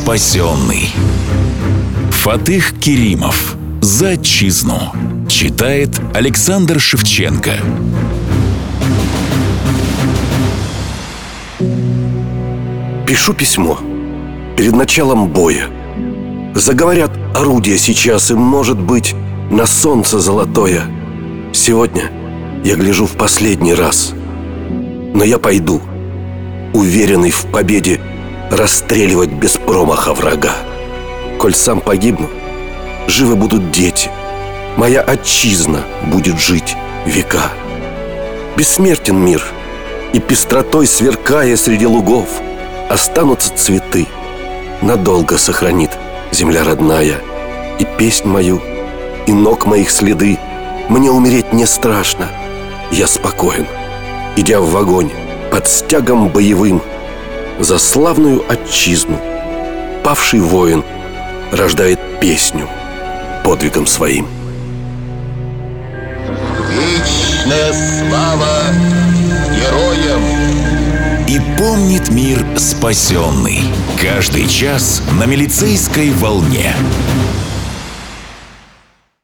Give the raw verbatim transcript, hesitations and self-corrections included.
спасенный. Фатых Керимов. «За отчизну». Читает Александр Шевченко. Пишу письмо перед началом боя. Заговорят орудия сейчас, и, может быть, на солнце золотое. Сегодня я гляжу в последний раз. Но я пойду, уверенный в победе, расстреливать без промаха врага. Коль сам погибну, живы будут дети. Моя отчизна будет жить века. Бессмертен мир, и пестротой сверкая среди лугов останутся цветы. Надолго сохранит земля родная и песнь мою, и ног моих следы. Мне умереть не страшно, я спокоен, идя в огонь под стягом боевым. За славную отчизну павший воин рождает песню подвигом своим. Вечная слава героям! И помнит мир спасенный каждый час на милицейской волне.